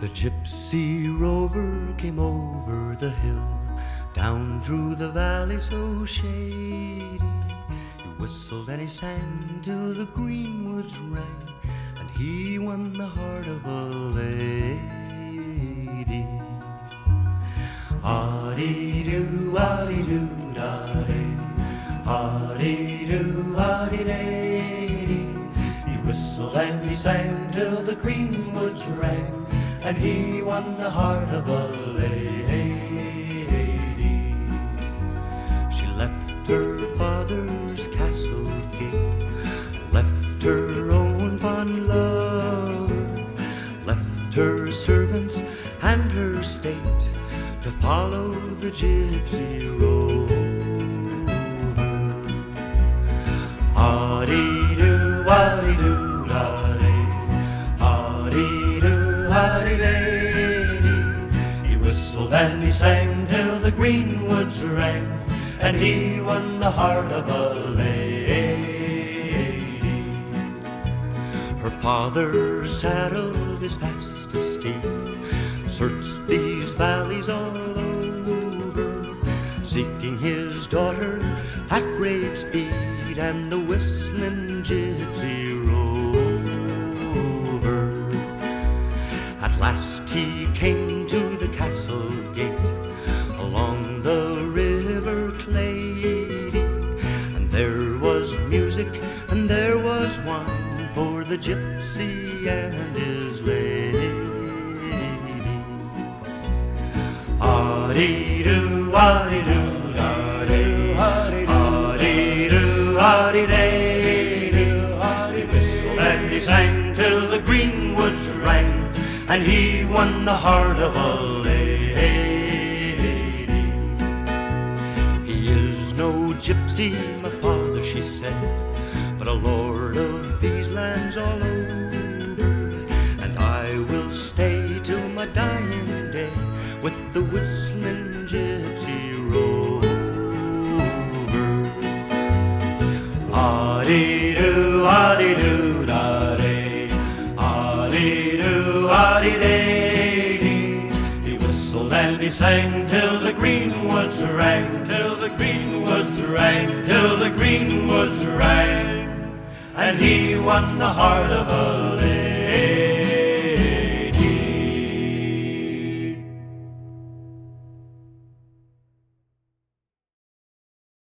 The gypsy rover came over the hill, down through the valley so shady. He whistled and he sang till the greenwoods rang, and he won the heart of a lady. Ah-dee-doo, ah-dee-doo, da-dee, ah-dee-doo, ah-dee-day-dee. He whistled and he sang till the greenwoods rang, and he won the heart of a lady. She left her father's castle gate, left her own fond lover, left her servants and her state to follow the gypsy rover. Ah-dee-doo, ah-dee-doo, da-dee, ah-dee-doo, ah-dee-day-dee. He whistled and he sang till the greenwoods rang, and he won the heart of a lady. Her father saddled his fastest steed, searched these valleys all over, seeking his daughter at great speed, and the whistling gypsy rover. At last he came to the castle gate along the river Clady, and there was music and there was wine for the gypsy and his lady. Ah-dee-doo, ah-dee-doo, da-dee, ah-dee-doo, ah-dee-day-dee. He whistled and he sang till the greenwoods rang, and he won the heart of a lady. He is no gypsy, my father, she said, but a lord of these lands all over, and I will stay till my dying day with the whistling gypsy rover. Ah-dee-doo, ah-dee-doo, da-dee, ah-dee-doo, ah-dee-day-dee. He whistled and he sang till the greenwoods rang, till the greenwoods rang, till the greenwoods rang, and he won the heart of a lady.